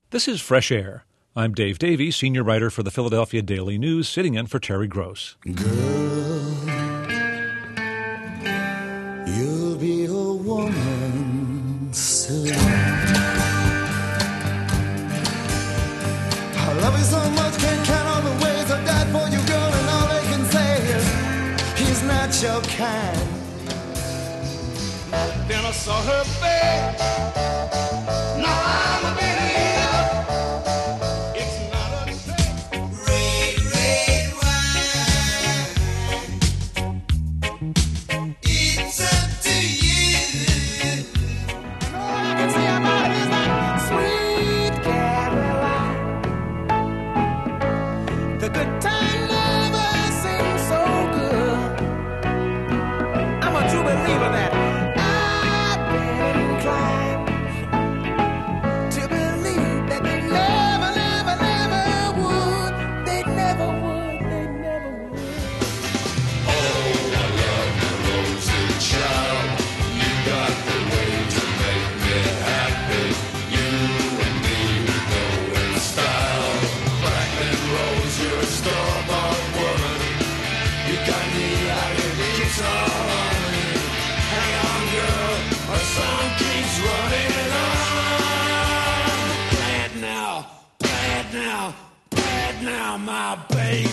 This is Fresh Air. I'm Dave Davey, senior writer for the Philadelphia Daily News, sitting in for Terry Gross. Girl, you'll be a woman soon. I love you so much, can't count all the ways I died for you, girl, and all they can say is he's not your kind. Then I saw her face. Now I'm a believer. It's not a trick. Red, red wine. It's up to you. All I can say about it is that sweet Caroline. The good time never seems so good. I'm a true believer that my baby.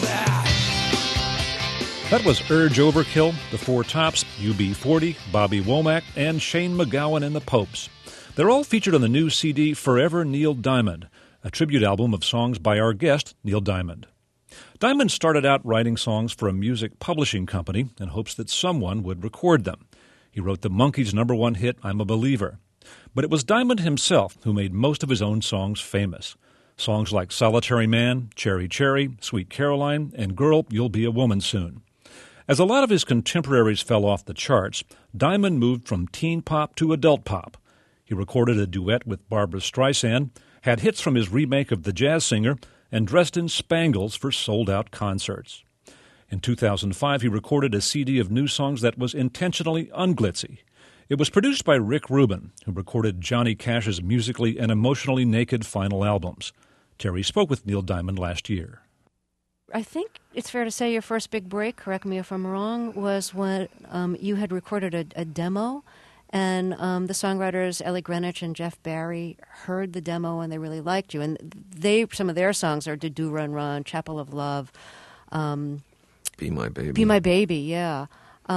That was Urge Overkill, The Four Tops, UB40, Bobby Womack, and Shane MacGowan and the Popes. They're all featured on the new CD Forever Neil Diamond, a tribute album of songs by our guest, Neil Diamond. Diamond started out writing songs for a music publishing company in hopes that someone would record them. He wrote the Monkees' #1 hit, I'm a Believer. But it was Diamond himself who made most of his own songs famous. Songs like Solitary Man, Cherry Cherry, Sweet Caroline, and Girl, You'll Be a Woman Soon. As a lot of his contemporaries fell off the charts, Diamond moved from teen pop to adult pop. He recorded a duet with Barbra Streisand, had hits from his remake of The Jazz Singer, and dressed in spangles for sold-out concerts. In 2005, he recorded a CD of new songs that was intentionally unglitzy. It was produced by Rick Rubin, who recorded Johnny Cash's musically and emotionally naked final albums. Terry spoke with Neil Diamond last year. I think it's fair to say your first big break, correct me if I'm wrong, was when you had recorded a demo, and the songwriters Ellie Greenwich and Jeff Barry heard the demo and they really liked you. And some of their songs are Do Run Run, Chapel of Love. Be My Baby. Be My Baby, yeah.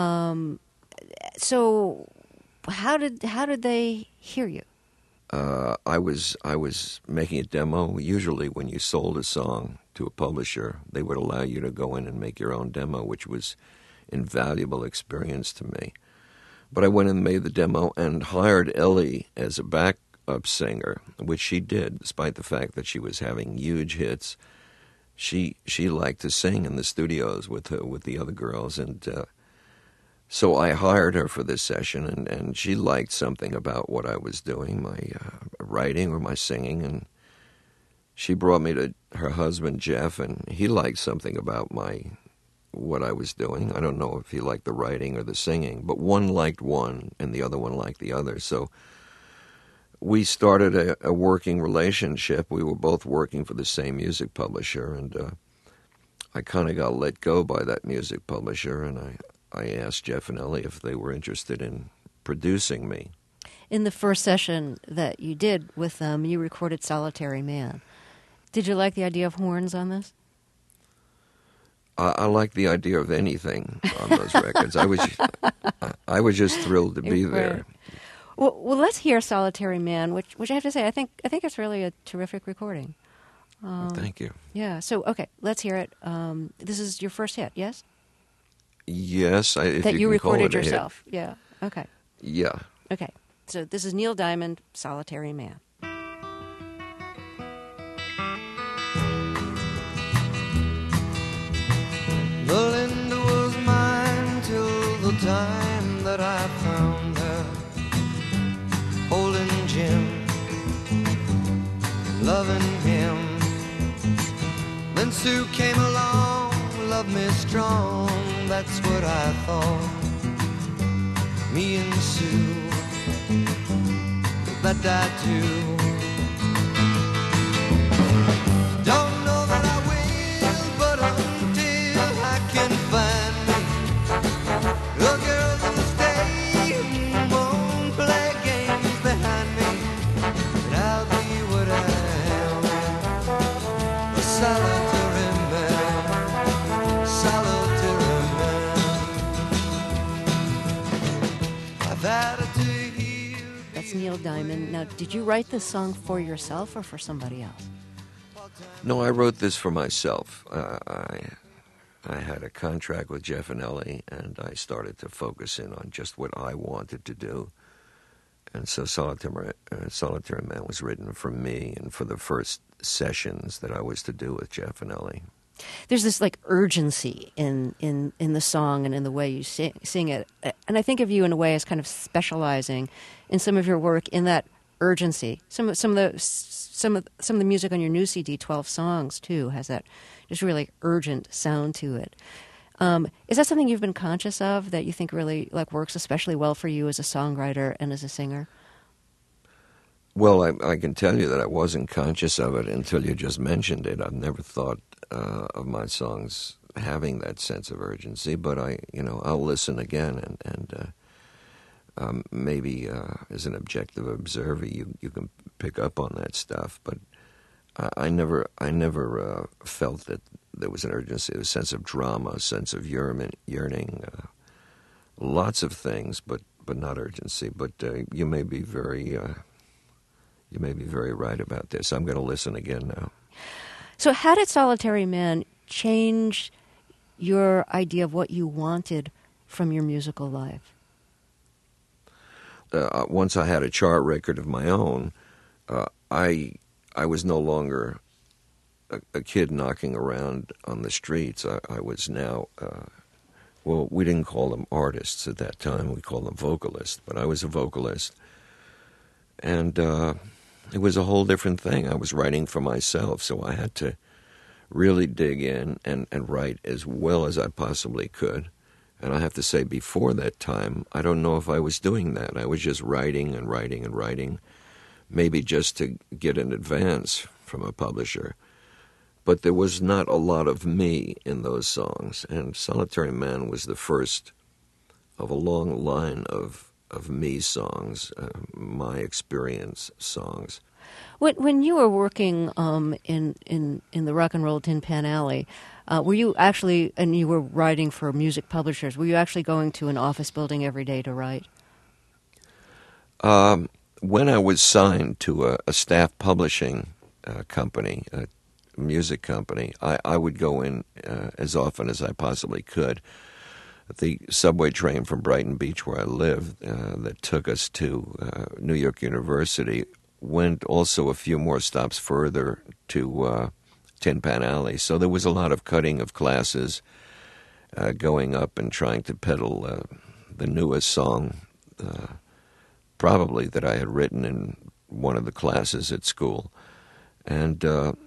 So how did they hear you? I was making a demo. Usually when you sold a song to a publisher, they would allow you to go in and make your own demo, which was invaluable experience to me. But I went and made the demo and hired Ellie as a backup singer, which she did, despite the fact that she was having huge hits. She liked to sing in the studios with the other girls, and so I hired her for this session, and she liked something about what I was doing, my writing or my singing, and she brought me to her husband, Jeff, and he liked something about what I was doing. I don't know if he liked the writing or the singing, but one liked one and the other one liked the other. So we started a working relationship. We were both working for the same music publisher, and I kind of got let go by that music publisher, and I asked Jeff and Ellie if they were interested in producing me. In the first session that you did with them, you recorded Solitary Man. Did you like the idea of horns on this? I like the idea of anything on those records. I was just thrilled to be there. Well, let's hear Solitary Man, which I have to say, I think it's really a terrific recording. Thank you. Yeah, so, okay, let's hear it. This is your first hit, yes? Yes, that you recorded yourself. Yeah. Okay. Yeah. Okay. So this is Neil Diamond, Solitary Man. Belinda was mine till the time that I found her holding Jim, loving him. Then Sue came along, loved me strong. That's what I thought. Me and Sue, that I do. Neil Diamond. Now, did you write this song for yourself or for somebody else? No, I wrote this for myself. I had a contract with Jeff Anelli, and I started to focus in on just what I wanted to do. And so Solitary Man was written for me and for the first sessions that I was to do with Jeff Anelli. There's this like urgency in the song and in the way you sing it, and I think of you in a way as kind of specializing in some of your work in that urgency. Some of the music on your new CD, 12 Songs, too, has that just really urgent sound to it. Is that something you've been conscious of that you think really like works especially well for you as a songwriter and as a singer? Well, I can tell you that I wasn't conscious of it until you just mentioned it. I've never thought of my songs having that sense of urgency, but I'll listen again and maybe as an objective observer, you can pick up on that stuff. But I never felt that there was an urgency, a sense of drama, a sense of yearning, lots of things, but not urgency. But you may be very right about this. I'm going to listen again now. So how did Solitary Man change your idea of what you wanted from your musical life? Once I had a chart record of my own, I was no longer a kid knocking around on the streets. I was now, we didn't call them artists at that time. We called them vocalists, but I was a vocalist. And it was a whole different thing. I was writing for myself, so I had to really dig in and write as well as I possibly could. And I have to say, before that time, I don't know if I was doing that. I was just writing and writing and writing, maybe just to get an advance from a publisher. But there was not a lot of me in those songs, and Solitary Man was the first of a long line of me songs, my experience songs. When you were working in the Rock and Roll Tin Pan Alley, were you actually, and you were writing for music publishers, were you actually going to an office building every day to write? When I was signed to a staff publishing company, a music company, I would go in as often as I possibly could. The subway train from Brighton Beach, where I lived, that took us to New York University, went also a few more stops further to Tin Pan Alley. So there was a lot of cutting of classes, going up and trying to peddle the newest song, probably that I had written in one of the classes at school. And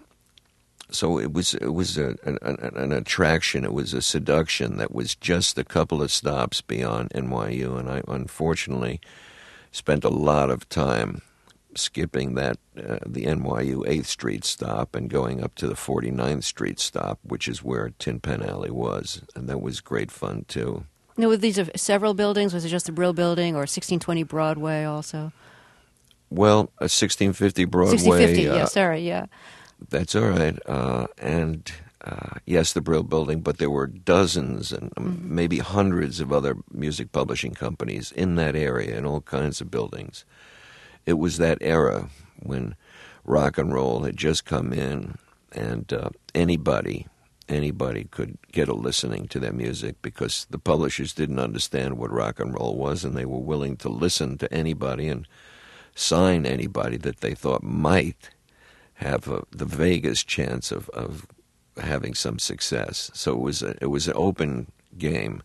so it was an attraction. It was a seduction that was just a couple of stops beyond NYU, and I unfortunately spent a lot of time skipping the NYU 8th Street stop and going up to the 49th Street stop, which is where Tin Pan Alley was, and that was great fun too. Now, were these several buildings? Was it just the Brill Building or 1620 Broadway also? Well, 1650 Broadway. 1650, yeah. That's all right. And yes, the Brill Building, but there were dozens and maybe hundreds of other music publishing companies in that area in all kinds of buildings. It was that era when rock and roll had just come in, and anybody could get a listening to their music because the publishers didn't understand what rock and roll was, and they were willing to listen to anybody and sign anybody that they thought might have the vaguest chance of having some success. So it was an open game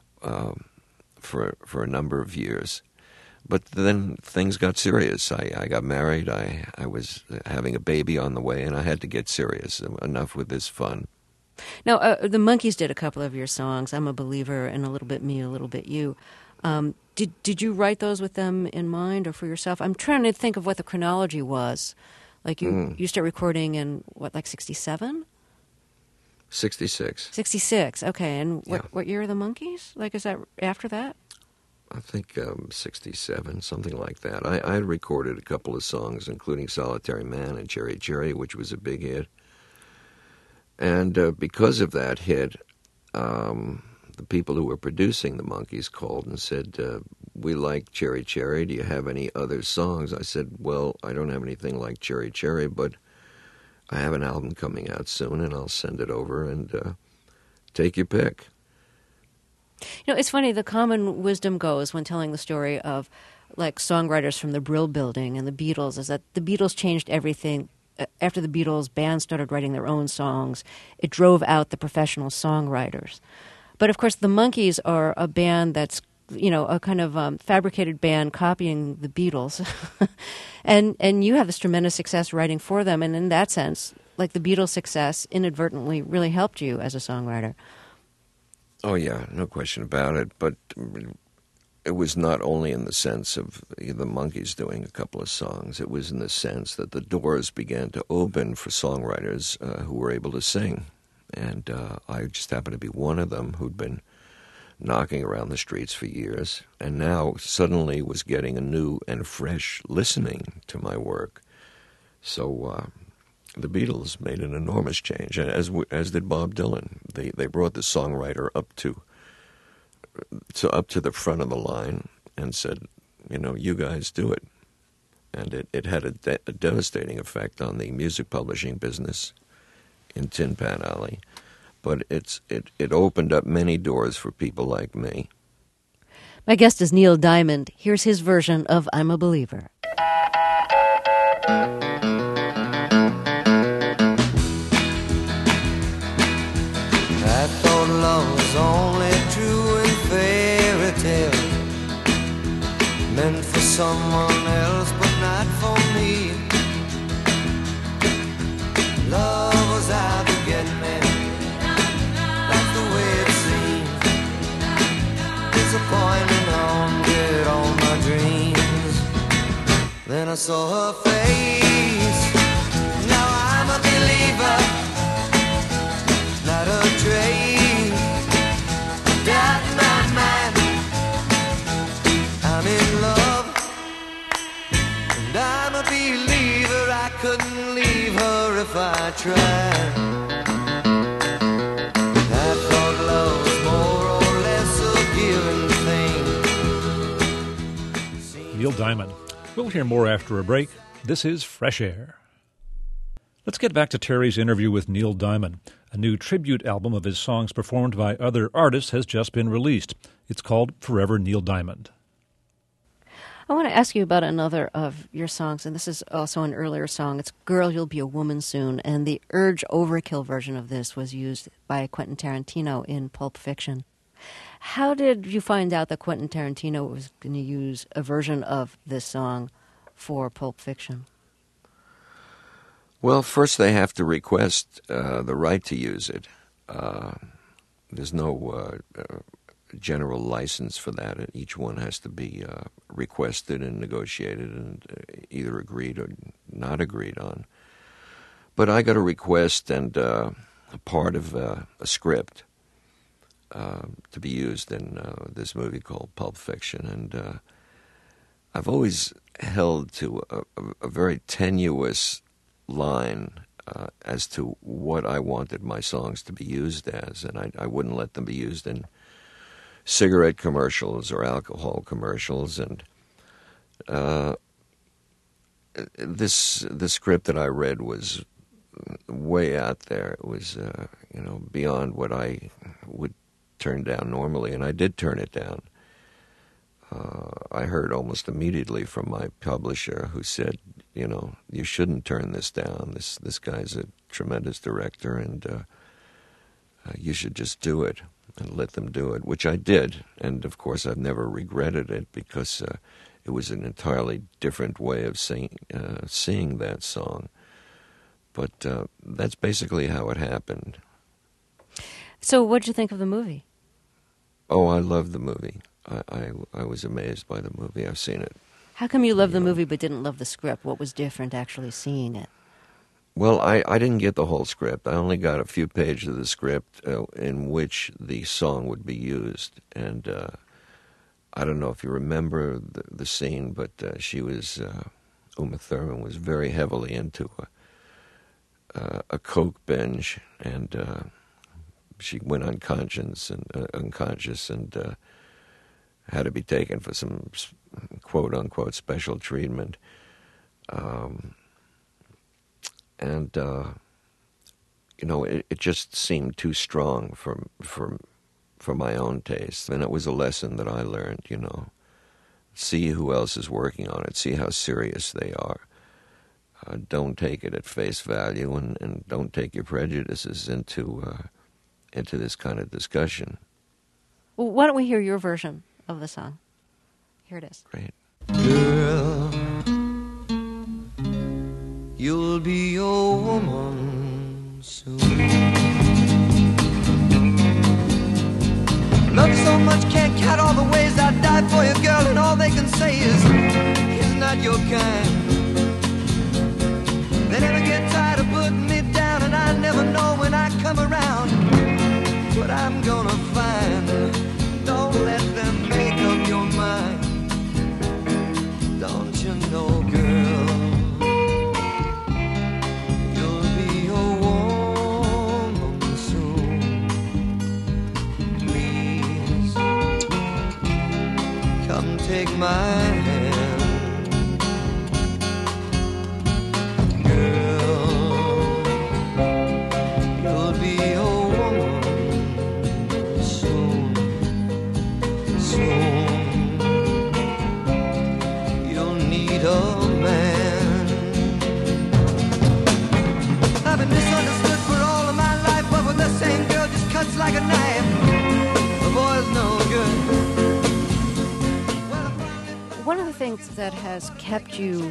for a number of years. But then things got serious. I got married. I was having a baby on the way, and I had to get serious. Enough with this fun. Now, the Monkees did a couple of your songs, I'm a Believer and A Little Bit Me, A Little Bit You. Did you write those with them in mind or for yourself? I'm trying to think of what the chronology was. Like you start recording in, like 67? 66. 66, okay. And what year are the Monkees? Like, is that after that? I think 67, something like that. I had recorded a couple of songs, including Solitary Man and Cherry Cherry, which was a big hit. And because of that hit, the people who were producing the Monkees called and said, we like Cherry Cherry. Do you have any other songs? I said, well, I don't have anything like Cherry Cherry, but I have an album coming out soon, and I'll send it over, and take your pick. You know, it's funny, the common wisdom goes when telling the story of, like, songwriters from the Brill Building and the Beatles, is that the Beatles changed everything. After the Beatles, bands started writing their own songs. It drove out the professional songwriters. But, of course, the Monkees are a band that's, you know, a kind of fabricated band copying the Beatles. and you have this tremendous success writing for them. And in that sense, like, the Beatles' success inadvertently really helped you as a songwriter. Oh, yeah, no question about it. But it was not only in the sense of the Monkees doing a couple of songs. It was in the sense that the doors began to open for songwriters who were able to sing. And I just happened to be one of them who'd been knocking around the streets for years, and now suddenly was getting a new and fresh listening to my work. So the Beatles made an enormous change, as did Bob Dylan. They brought the songwriter up to the front of the line and said, you know, you guys do it. And it had a devastating effect on the music publishing business in Tin Pan Alley. But it opened up many doors for people like me. My guest is Neil Diamond. Here's his version of I'm a Believer. I thought love was only true in fairy tales, meant for someone else but not for me. Love was out to get me, that's the way it seemed. Disappointment haunted all my dreams. Then I saw her face, now I'm a believer. Not a trace of doubt in my mind. I'm in love, and I'm a believer. I couldn't leave her if I tried. I thought love was more or less a given thing. Neil Diamond. We'll hear more after a break. This is Fresh Air. Let's get back to Terry's interview with Neil Diamond. A new tribute album of his songs performed by other artists has just been released. It's called Forever Neil Diamond. I want to ask you about another of your songs, and this is also an earlier song. It's Girl, You'll Be a Woman Soon, and the Urge Overkill version of this was used by Quentin Tarantino in Pulp Fiction. How did you find out that Quentin Tarantino was going to use a version of this song for Pulp Fiction? Well, first they have to request the right to use it. There's no general license for that. Each one has to be requested and negotiated and either agreed or not agreed on. But I got a request and a part of a script to be used in this movie called Pulp Fiction. And I've always held to a very tenuous line as to what I wanted my songs to be used as, and I wouldn't let them be used in cigarette commercials or alcohol commercials. And the script that I read was way out there. It was beyond what I would turn down normally, and I did turn it down. I heard almost immediately from my publisher, who said, you shouldn't turn this down. This guy's a tremendous director, and you should just do it and let them do it, which I did. And, of course, I've never regretted it because it was an entirely different way of seeing that song. But that's basically how it happened. So what did you think of the movie? Oh, I loved the movie. I was amazed by the movie. I've seen it. How come you loved the movie but didn't love the script? What was different actually seeing it? Well, I didn't get the whole script. I only got a few pages of the script in which the song would be used. And I don't know if you remember the scene, but Uma Thurman was very heavily into a coke binge, and she went unconscious, and had to be taken for some quote-unquote special treatment. It just seemed too strong for my own taste. And it was a lesson that I learned, See who else is working on it. See how serious they are. Don't take it at face value, and don't take your prejudices into this kind of discussion. Well, why don't we hear your version of the song? Here it is. Great. Girl, you'll be a woman soon. Love you so much, can't count all the ways I'd die for you, girl, and all they can say is, he's not your kind. They never get tired of putting me down, and I never know when I come around what I'm gonna find. Don't let them make up your mind. Don't you know, girl, you'll be a woman soon. Please, come take my hand. Girl, you'll be a woman soon. Soon you'll need a man. I've been misunderstood for all of my life, but with the same girl just cuts like a knife. The boy's no good. One of the things that has kept you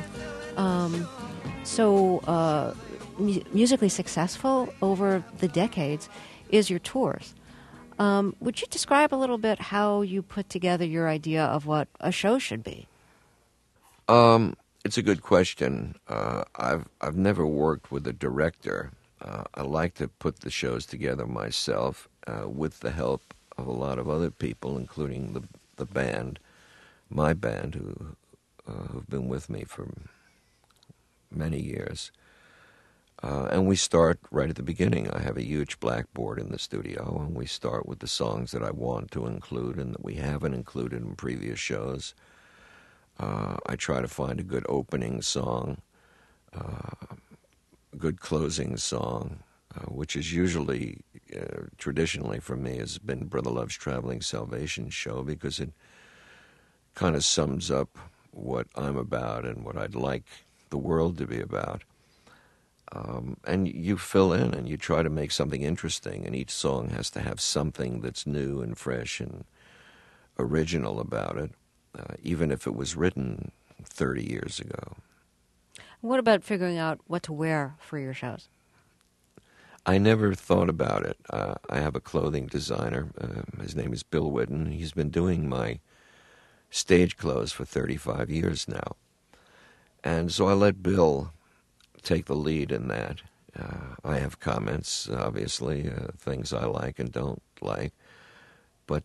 so musically successful over the decades is your tours. Would you describe a little bit how you put together your idea of what a show should be? It's a good question. I've never worked with a director. I like to put the shows together myself with the help of a lot of other people, including the band, my band, who've been with me for many years. And we start right at the beginning. I have a huge blackboard in the studio, and we start with the songs that I want to include and that we haven't included in previous shows. I try to find a good opening song, a good closing song, which is usually, traditionally for me, has been Brother Love's Traveling Salvation Show, because it kind of sums up what I'm about and what I'd like the world to be about. And you fill in and you try to make something interesting, and each song has to have something that's new and fresh and original about it, even if it was written 30 years ago. What about figuring out what to wear for your shows? I never thought about it. I have a clothing designer. His name is Bill Whitten. He's been doing my stage clothes for 35 years now. And so I let Bill take the lead in that. I have comments, obviously, things I like and don't like. But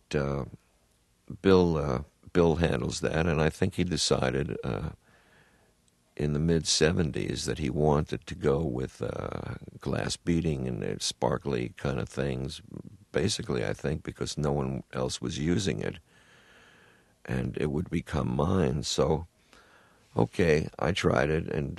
Bill handles that, and I think he decided in the mid-'70s that he wanted to go with glass beading and sparkly kind of things, basically, I think, because no one else was using it, and it would become mine. So, okay, I tried it, and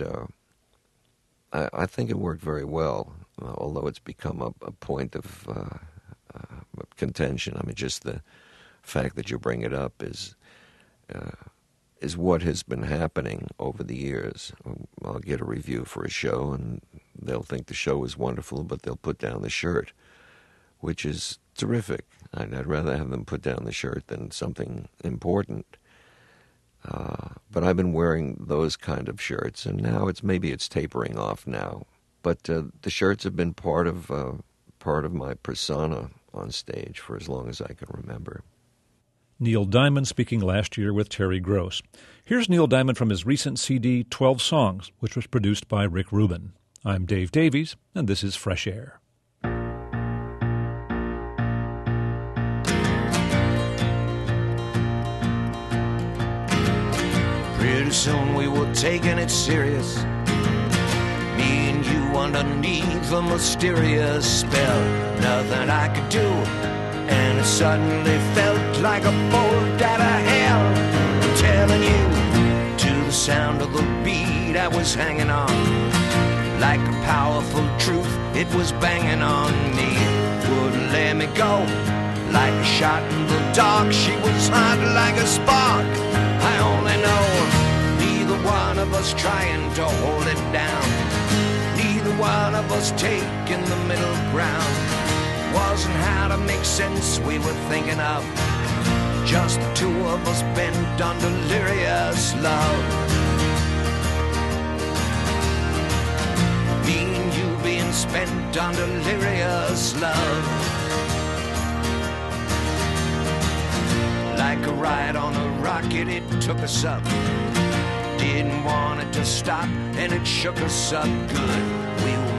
I think it worked very well, although it's become a point of contention. I mean, just the fact that you bring it up is what has been happening over the years. I'll get a review for a show, and they'll think the show is wonderful, but they'll put down the shirt, which is terrific. I'd rather have them put down the shirt than something important. But I've been wearing those kind of shirts, and now maybe it's tapering off now. But the shirts have been part of my persona on stage for as long as I can remember. Neil Diamond speaking last year with Terry Gross. Here's Neil Diamond from his recent CD, 12 Songs, which was produced by Rick Rubin. I'm Dave Davies, and this is Fresh Air. Pretty soon we were taking it serious, me and you underneath a mysterious spell. Nothing I could do, and it suddenly felt like a bolt out of hell. I'm telling you, to the sound of the beat I was hanging on, like a powerful truth it was banging on me. Wouldn't let me go, like a shot in the dark. She was hot like a spark. I only know neither one of us trying to hold it down, neither one of us taking the middle ground. Wasn't how to make sense we were thinking of, just the two of us bent on delirious love. Me and you being spent on delirious love. Like a ride on a rocket, it took us up. Didn't want it to stop, and it shook us up good. We